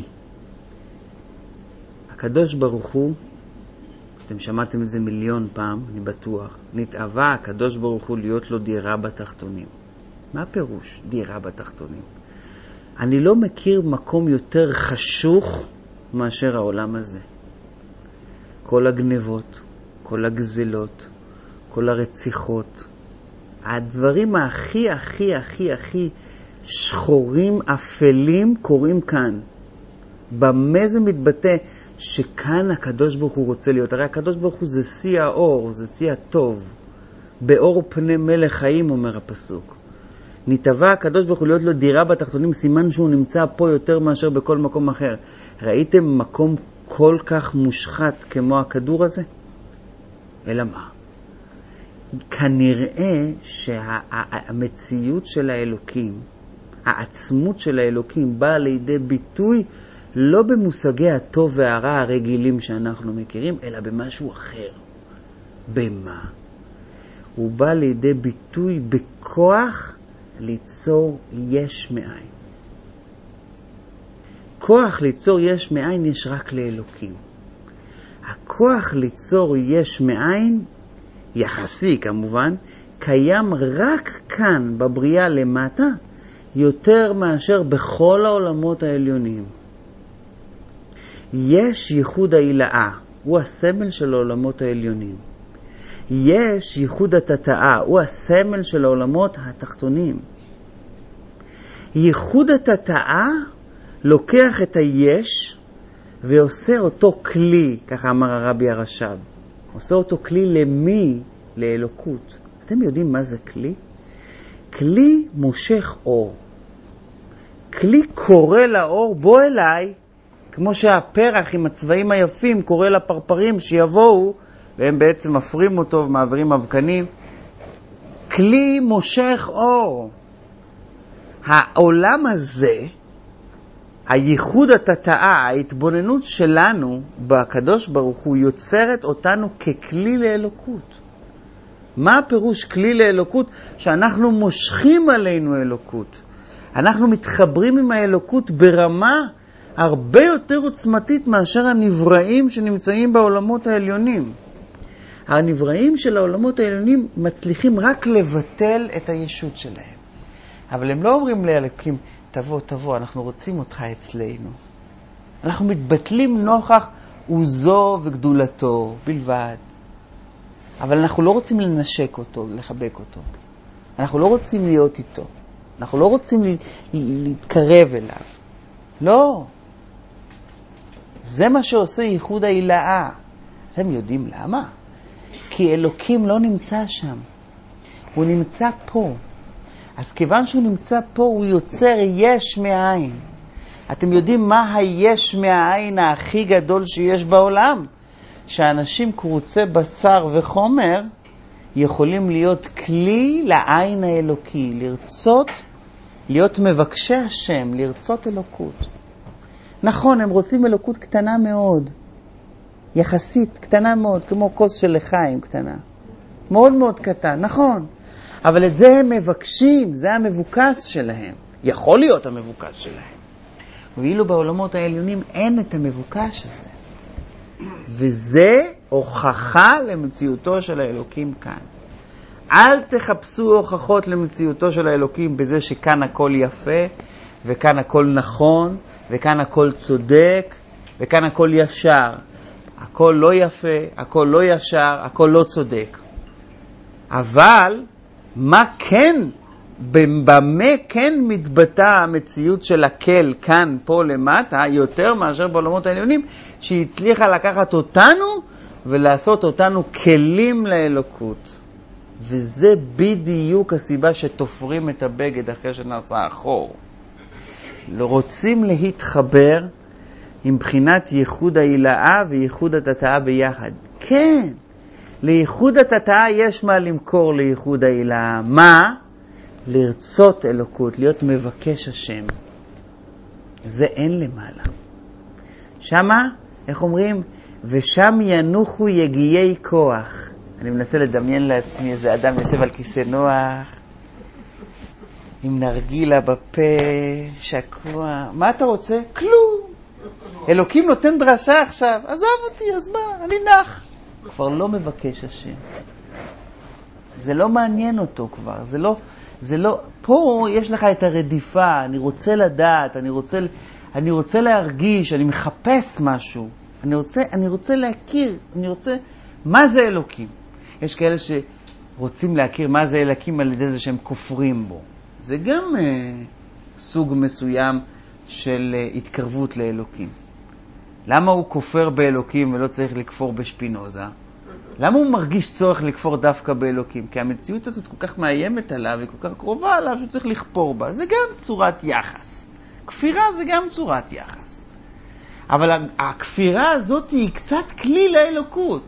Speaker 1: הקדוש ברוך הוא, אתם שמעתם את זה מיליון פעם, אני בטוח, נתאווה הקדוש ברוך הוא להיות לו דירה בתחתונים. מה הפירוש דירה בתחתונים? אני לא מכיר מקום יותר חשוך מאשר העולם הזה. כל הגנבות, כל הגזלות, כל הרציחות, הדברים הכי הכי הכי הכי שחורים אפלים קורים כאן. במה זה מתבטא שכאן הקדוש ברוך הוא רוצה להיות? הרי הקדוש ברוך הוא זה שיא האור, זה שיא הטוב. באור פני מלך חיים, אומר הפסוק. נתאווה הקדוש ברוך הוא להיות לו דירה בתחתונים, סימן שהוא נמצא פה יותר מאשר בכל מקום אחר. ראיתם מקום כל כך מושחת כמו הכדור הזה? אלא מה? כנראה שהמציאות של האלוקים, העצמות של האלוקים, באה לידי ביטוי לא במושגי הטוב והרע הרגילים שאנחנו מכירים, אלא במשהו אחר. במה? הוא בא לידי ביטוי בכוח ליצור יש מאין. כוח ליצור יש מאין יש רק לאלוקים. הכוח ליצור יש מאין, יחסי כמובן, קיים רק כאן בבריאה למטה, יותר מאשר בכל העולמות העליונים. יש ייחוד העילאה, הוא הסמל של העולמות העליונים. יש ייחוד התתאה, הוא הסמל של העולמות התחתונים. ייחוד התתאה לוקח את היש ועושה אותו כלי, ככה אמר הרבי הרש"ב. עושה אותו כלי למי? לאלוקות. אתם יודעים מה זה כלי? כלי מושך אור. כלי קורא לאור, בוא אליי, כמו שהפרח עם הצבעים היפים קורא לפרפרים שיבואו, והם בעצם מפרים אותו ומעבירים אבקנים. כלי מושך אור. העולם הזה, הייחוד התתאה, ההתבוננות שלנו בקדוש ברוך הוא יוצרת אותנו ככלי לאלוקות. מה הפירוש כלי לאלוקות? שאנחנו מושכים עלינו אלוקות. אנחנו מתחברים עם האלוקות ברמה הרבה יותר עוצמתית מאשר הנבראים שנמצאים בעולמות העליונים. הנבראים של העולמות העליונים מצליחים רק לבטל את הישות שלהם. אבל הם לא אומרים לאלוקים, תבוא, תבוא, אנחנו רוצים אותך אצלנו. אנחנו מתבטלים נוכח עוזו וגדולתו בלבד. אבל אנחנו לא רוצים לנשק אותו, לחבק אותו. אנחנו לא רוצים להיות איתו. אנחנו לא רוצים לה, להתקרב אליו. לא. זה מה שעושה ייחוד העילאה. אתם יודעים למה? כי אלוקים לא נמצא שם. הוא נמצא פה. אז כיוון שהוא נמצא פה, הוא יוצר יש מאין. אתם יודעים מה היש מהעין הכי גדול שיש בעולם? שאנשים קרוצי בשר וחומר יכולים להיות כלי לעין האלוקי, לרצות, להיות מבקשי השם, לרצות אלוקות. נכון, הם רוצים אלוקות קטנה מאוד, יחסית קטנה מאוד, כמו כוס של לחיים קטנה. מאוד מאוד קטן, נכון. אבל את זה הם מבקשים, זה המבוקש שלהם. יכול להיות המבוקש שלהם. ואילו בעולמות העליונים אין את המבוקש הזה. וזה הוכחה למציאותו של האלוקים כאן. אל תחפשו הוכחות למציאותו של האלוקים בזה שכאן הכל יפה, וכאן הכל נכון, וכאן הכל צודק, וכאן הכל ישר. הכל לא יפה, הכל לא ישר, הכל לא צודק. אבל מה כן, במה כן מתבטא המציאות של הקל כאן, פה למטה, יותר מאשר בעולמות העליונים, שהיא הצליחה לקחת אותנו ולעשות אותנו כלים לאלוקות. וזה בדיוק הסיבה שתופרים את הבגד אחרי שנעשה אחור. רוצים להתחבר עם בחינת ייחוד העילאה וייחוד התתאה ביחד. כן, לייחוד התתאה יש מה למכור לייחוד העילאה. מה? לרצות אלוקות, להיות מבקש השם. זה אין למעלה. שמה, איך אומרים? ושם ינוחו יגיעי כוח. אני מנסה לדמיין לעצמי איזה אדם יושב על כיסא נוח, עם נרגילה בפה, שקוע. מה אתה רוצה? כלום. אלוקים נותן דרשה עכשיו. עזב אותי, אז מה? אני נח. כבר לא מבקש השם. זה לא מעניין אותו כבר. זה לא, זה לא, פה יש לך את הרדיפה. אני רוצה לדעת, אני רוצה, אני רוצה להרגיש, אני מחפש משהו. אני רוצה, אני רוצה להכיר, אני רוצה, מה זה אלוקים? יש כאלה שרוצים להכיר מה זה אלוקים על ידי זה שהם כופרים בו. זה גם אה, סוג מסוים של אה, התקרבות לאלוקים. למה הוא כופר באלוקים ולא צריך לכפור בשפינוזה? למה הוא מרגיש צורך לכפור דווקא באלוקים? כי המציאות הזאת כל כך מאיימת עליו וכל כך קרובה עליו שהוא צריך לכפור בה. זה גם צורת יחס. כפירה זה גם צורת יחס. אבל הכפירה הזאת היא קצת כלי לאלוקות.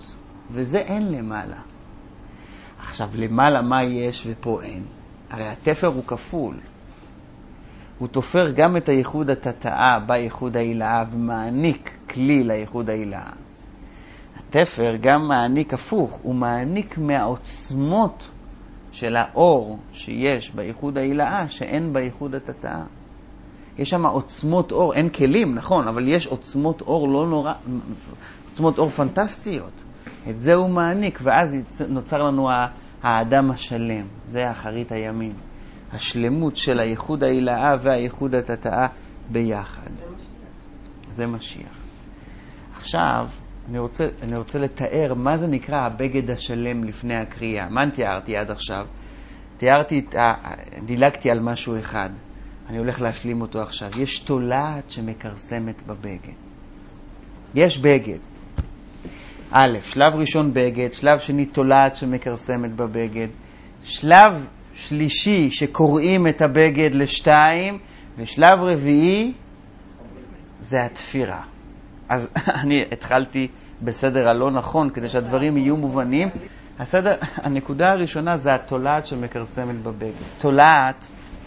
Speaker 1: וזה אין למעלה. עכשיו, למעלה מה יש ופה אין? הרי התפר הוא כפול. הוא תופר גם את הייחוד התתאה בייחוד ההילאה ומעניק כלי לייחוד ההילאה. התפר גם מעניק הפוך, הוא מעניק מהעוצמות של האור שיש בייחוד ההילאה שאין בייחוד התתאה. יש שם עוצמות אור, אין כלים, נכון, אבל יש עוצמות אור לא נורא, עוצמות אור פנטסטיות. את זה הוא מעניק, ואז נוצר לנו האדם השלם. זה אחרית הימים. השלמות של הייחוד ההילאה והייחוד התתאה ביחד. זה משיח. עכשיו, אני רוצה, אני רוצה לתאר מה זה נקרא הבגד השלם לפני הקריאה. מה תיארתי עד עכשיו? תיארתי, דילגתי על משהו אחד. אני הולך להשלים אותו עכשיו. יש תולעת שמקרסמת בבגד. יש בגד. א', שלב ראשון בגד, שלב שני תולעת שמקרסמת בבגד. שלב שלישי שקוראים את הבגד לשתיים, ושלב רביעי זה התפירה. אז אני התחלתי בסדר הלא נכון כדי שהדברים יהיו מובנים. הסדר, הנקודה הראשונה זה התולעת שמקרסמת בבגד. תולעת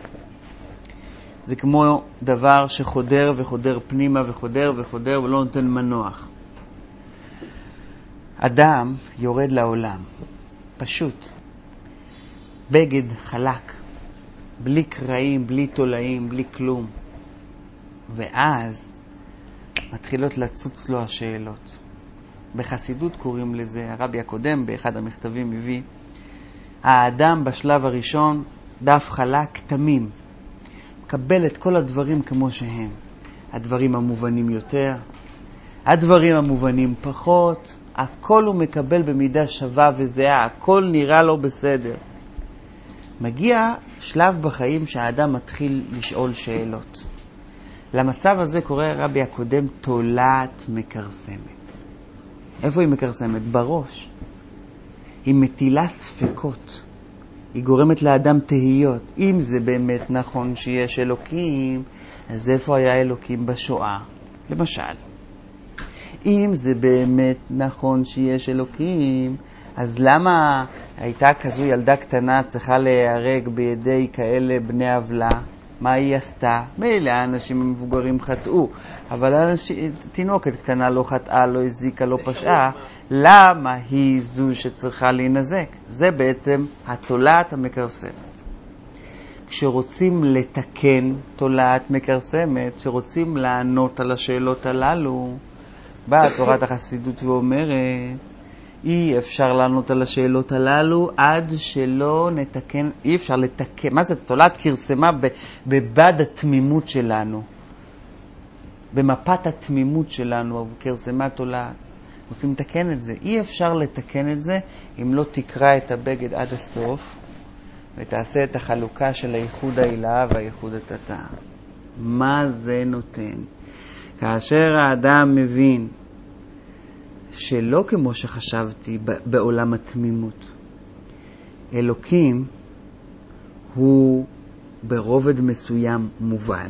Speaker 1: זה כמו דבר שחודר וחודר פנימה וחודר וחודר ולא נותן מנוח. אדם יורד לעולם, פשוט. בגד חלק, בלי קרעים, בלי תולעים, בלי כלום. ואז מתחילות לצוץ לו השאלות. בחסידות קוראים לזה, הרבי הקודם באחד המכתבים מביא, האדם בשלב הראשון דף חלק תמים, מקבל את כל הדברים כמו שהם. הדברים המובנים יותר, הדברים המובנים פחות, הכל הוא מקבל במידה שווה וזהה, הכל נראה לו בסדר. מגיע שלב בחיים שהאדם מתחיל לשאול שאלות. למצב הזה קורא הרבי הקודם תולעת מקרסמת. איפה היא מקרסמת? בראש. היא מטילה ספקות. היא גורמת לאדם תהיות. אם זה באמת נכון שיש אלוקים, אז איפה היה אלוקים בשואה? למשל. אם זה באמת נכון שיש אלוקים, אז למה הייתה כזו ילדה קטנה צריכה להיהרג בידי כאלה בני עוולה? מה היא עשתה? מילא האנשים המבוגרים חטאו, אבל האנשים, תינוקת קטנה לא חטאה, לא הזיקה, לא פשעה. למה היא זו שצריכה להינזק? זה בעצם התולעת המקרסמת. כשרוצים לתקן תולעת מקרסמת, כשרוצים לענות על השאלות הללו, באה תורת החסידות ואומרת, אי אפשר לענות על השאלות הללו עד שלא נתקן, אי אפשר לתקן, מה זה תולעת קרסמה בבד התמימות שלנו, במפת התמימות שלנו, קרסמה תולעת. רוצים לתקן את זה. אי אפשר לתקן את זה אם לא תקרא את הבגד עד הסוף, ותעשה את החלוקה של הייחוד ההילאה והייחוד התתאה. מה זה נותן? כאשר האדם מבין שלא כמו שחשבתי בעולם התמימות, אלוקים הוא ברובד מסוים מובן,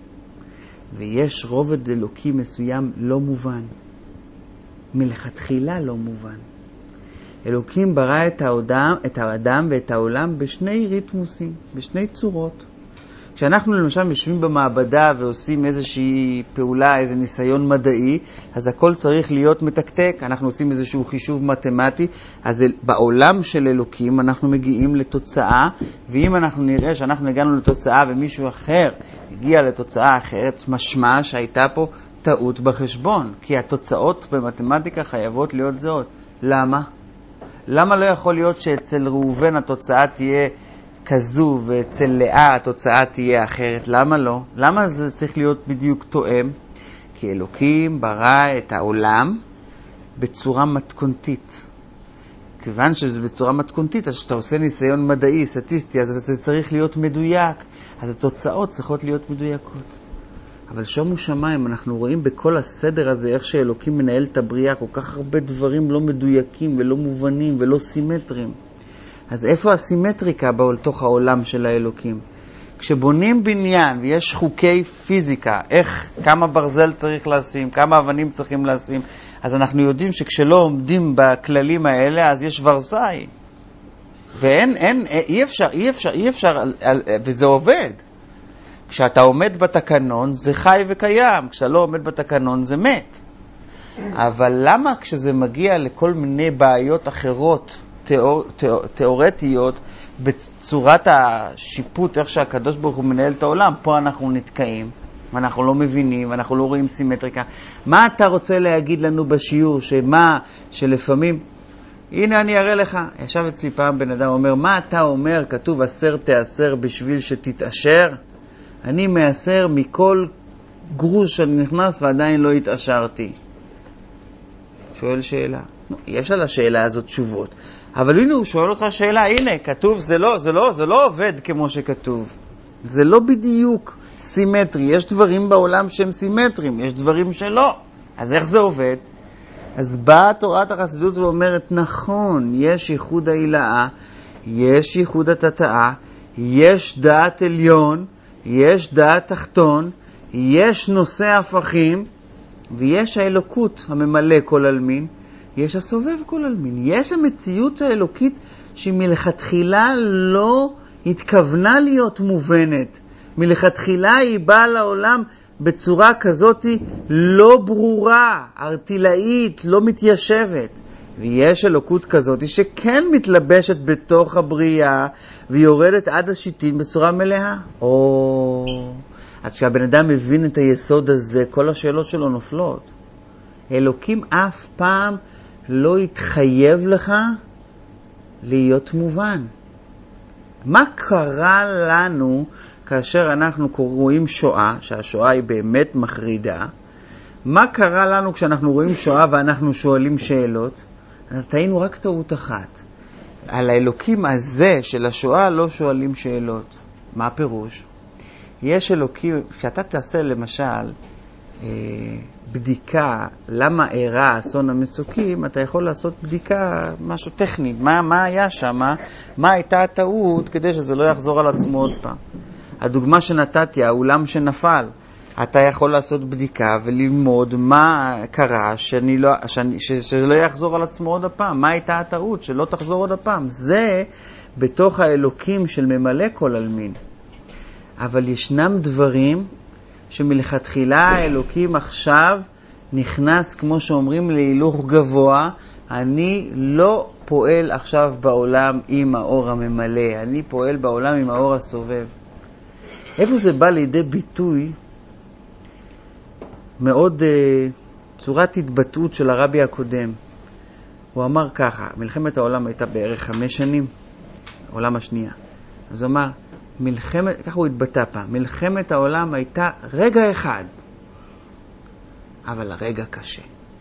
Speaker 1: ויש רובד אלוקי מסוים לא מובן, מלכתחילה לא מובן. אלוקים ברא את האדם, את האדם ואת העולם בשני ריתמוסים, בשני צורות. כשאנחנו למשל יושבים במעבדה ועושים איזושהי פעולה, איזה ניסיון מדעי, אז הכל צריך להיות מתקתק. אנחנו עושים איזשהו חישוב מתמטי, אז בעולם של אלוקים אנחנו מגיעים לתוצאה, ואם אנחנו נראה שאנחנו הגענו לתוצאה ומישהו אחר הגיע לתוצאה אחרת, משמע שהייתה פה טעות בחשבון, כי התוצאות במתמטיקה חייבות להיות זהות. למה? למה לא יכול להיות שאצל ראובן התוצאה תהיה כזו ואצל לאה התוצאה תהיה אחרת? למה לא? למה זה צריך להיות בדיוק תואם? כי אלוקים ברא את העולם בצורה מתכונתית. כיוון שזה בצורה מתכונתית, אז כשאתה עושה ניסיון מדעי, סטטיסטי, אז זה צריך להיות מדויק. אז התוצאות צריכות להיות מדויקות. אבל שומו שמיים, אנחנו רואים בכל הסדר הזה איך שאלוקים מנהל את הבריאה, כל כך הרבה דברים לא מדויקים ולא מובנים ולא סימטריים. אז איפה הסימטריקה בתוך העולם של האלוקים? כשבונים בניין ויש חוקי פיזיקה, איך, כמה ברזל צריך לשים, כמה אבנים צריכים לשים, אז אנחנו יודעים שכשלא עומדים בכללים האלה, אז יש ורסאי. ואין, אין, אי אפשר, אי אפשר, אי אפשר, וזה עובד. כשאתה עומד בתקנון, זה חי וקיים. כשאתה לא עומד בתקנון, זה מת. אבל למה כשזה מגיע לכל מיני בעיות אחרות, תיאור, תיאור, תיאורטיות, בצורת השיפוט, איך שהקדוש ברוך הוא מנהל את העולם, פה אנחנו נתקעים, ואנחנו לא מבינים, ואנחנו לא רואים סימטריקה. מה אתה רוצה להגיד לנו בשיעור? שמה, שלפעמים, הנה אני אראה לך, ישב אצלי פעם בן אדם, אומר, מה אתה אומר? כתוב, אסר תאסר בשביל שתתאשר? אני מאסר מכל גרוש שאני נכנס ועדיין לא התאשרתי. שואל שאלה. יש על השאלה הזאת תשובות. אבל הנה הוא שואל אותך שאלה, הנה, כתוב, זה לא, זה לא, זה לא עובד כמו שכתוב. זה לא בדיוק סימטרי. יש דברים בעולם שהם סימטריים, יש דברים שלא. אז איך זה עובד? אז באה תורת החסידות ואומרת, נכון, יש ייחוד העילאה, יש ייחוד התתאה, יש דעת עליון, יש דעת תחתון, יש נושא הפכים, ויש האלוקות הממלא כל אלמין, יש הסובב כל אלמין. יש המציאות האלוקית שמלכתחילה לא התכוונה להיות מובנת. מלכתחילה היא באה לעולם בצורה כזאת לא ברורה, ארטילאית, לא מתיישבת. ויש אלוקות כזאת שכן מתלבשת בתוך הבריאה ויורדת עד השיטין בצורה מלאה. או... אז כשהבן אדם מבין את היסוד הזה, כל השאלות שלו נופלות. אלוקים אף פעם לא יתחייב לך להיות מובן. מה קרה לנו כאשר אנחנו רואים שואה, שהשואה היא באמת מחרידה? מה קרה לנו כשאנחנו רואים שואה ואנחנו שואלים שאלות? אז תהיינו רק טעות אחת. על האלוקים הזה של השואה לא שואלים שאלות. מה הפירוש? יש אלוקים, כשאתה תעשה למשל אה, בדיקה למה אירע אסון המסוקים, אתה יכול לעשות בדיקה משהו טכנית, מה, מה היה שם, מה, מה הייתה הטעות כדי שזה לא יחזור על עצמו עוד פעם. הדוגמה שנתתי, האולם שנפל, אתה יכול לעשות בדיקה וללמוד מה קרה שאני לא, שאני, ש, שזה לא יחזור על עצמו עוד הפעם, מה הייתה הטעות שלא תחזור עוד הפעם. זה בתוך האלוקים של ממלא כל אלמין. אבל ישנם דברים שמלכתחילה האלוקים עכשיו נכנס, כמו שאומרים, להילוך גבוה. אני לא פועל עכשיו בעולם עם האור הממלא, אני פועל בעולם עם האור הסובב. איפה זה בא לידי ביטוי? מאוד uh, צורת התבטאות של הרבי הקודם. הוא אמר ככה, מלחמת העולם הייתה בערך חמש שנים, העולם השנייה. אז הוא אמר, מלחמת, ככה הוא התבטא פעם, מלחמת העולם הייתה רגע אחד, אבל הרגע קשה.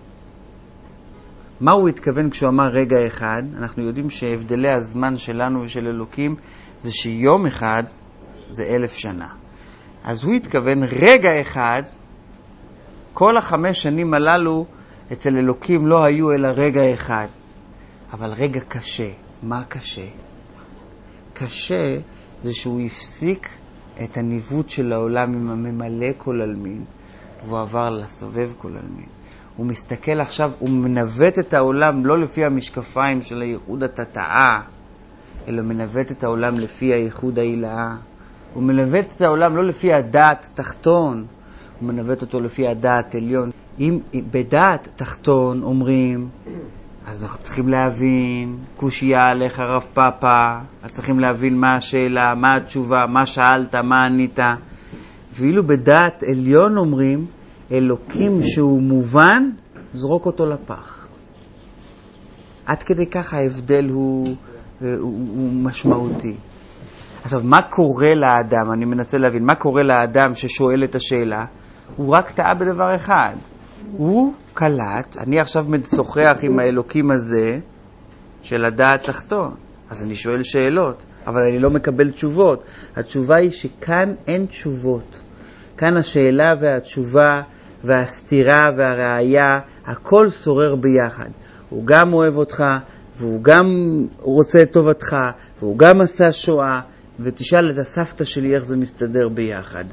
Speaker 1: מה הוא התכוון כשהוא אמר רגע אחד? אנחנו יודעים שהבדלי הזמן שלנו ושל אלוקים זה שיום אחד זה אלף שנה. אז הוא התכוון רגע אחד, כל החמש שנים הללו אצל אלוקים לא היו אלא רגע אחד, אבל רגע קשה. מה קשה? קשה זה שהוא הפסיק את הניווט של העולם עם הממלא כל אלמין, והוא עבר לסובב כל אלמין. הוא מסתכל עכשיו, הוא מנווט את העולם לא לפי המשקפיים של הייחוד התתאה, אלא מנווט את העולם לפי הייחוד העילאה. הוא מנווט את העולם לא לפי הדעת תחתון, הוא מנווט אותו לפי הדעת עליון. אם בדעת תחתון אומרים, אז אנחנו צריכים להבין, קושיה עליך רב פאפה, אז צריכים להבין מה השאלה, מה התשובה, מה שאלת, מה ענית. ואילו בדעת עליון אומרים, אלוקים שהוא מובן, זרוק אותו לפח. עד כדי כך ההבדל הוא, הוא, הוא משמעותי. עכשיו, מה קורה לאדם? אני מנסה להבין, מה קורה לאדם ששואל את השאלה? הוא רק טעה בדבר אחד. הוא קלט, אני עכשיו משוחח עם האלוקים הזה של הדעת תחתון. אז אני שואל שאלות, אבל אני לא מקבל תשובות. התשובה היא שכאן אין תשובות. כאן השאלה והתשובה והסתירה והראיה, הכל שורר ביחד. הוא גם אוהב אותך, והוא גם רוצה את טובתך, והוא גם עשה שואה, ותשאל את הסבתא שלי איך זה מסתדר ביחד.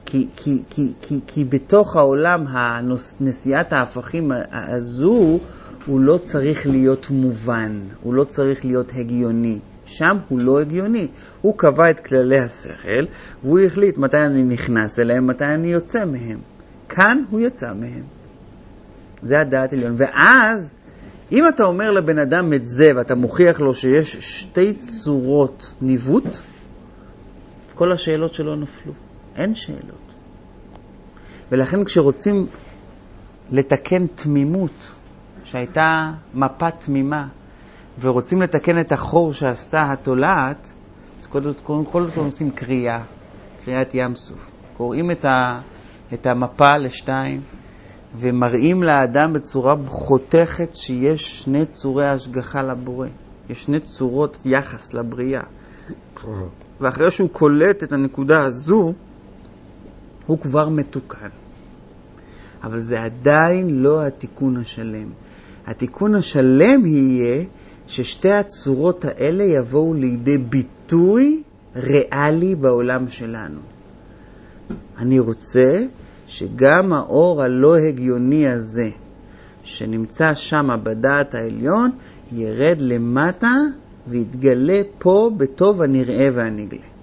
Speaker 1: כי, כי, כי, כי, כי בתוך העולם הנשיאת ההפכים הזו, הוא לא צריך להיות מובן, הוא לא צריך להיות הגיוני. שם הוא לא הגיוני. הוא קבע את כללי השכל, והוא החליט מתי אני נכנס אליהם, מתי אני יוצא מהם. כאן הוא יצא מהם. זה הדעת עליון. ואז, אם אתה אומר לבן אדם את זה, ואתה מוכיח לו שיש שתי צורות ניווט, כל השאלות שלו נפלו. אין שאלות. ולכן כשרוצים לתקן תמימות, שהייתה מפה תמימה, ורוצים לתקן את החור שעשתה התולעת, אז קודם כל עושים קריאה, קריאת ים סוף. קוראים את, ה, את המפה לשתיים, ומראים לאדם בצורה חותכת שיש שני צורי השגחה לבורא. יש שני צורות יחס לבריאה. ואחרי שהוא קולט את הנקודה הזו, הוא כבר מתוקן. אבל זה עדיין לא התיקון השלם. התיקון השלם יהיה ששתי הצורות האלה יבואו לידי ביטוי ריאלי בעולם שלנו. אני רוצה שגם האור הלא הגיוני הזה, שנמצא שם בדעת העליון, ירד למטה ויתגלה פה בטוב הנראה והנגלה.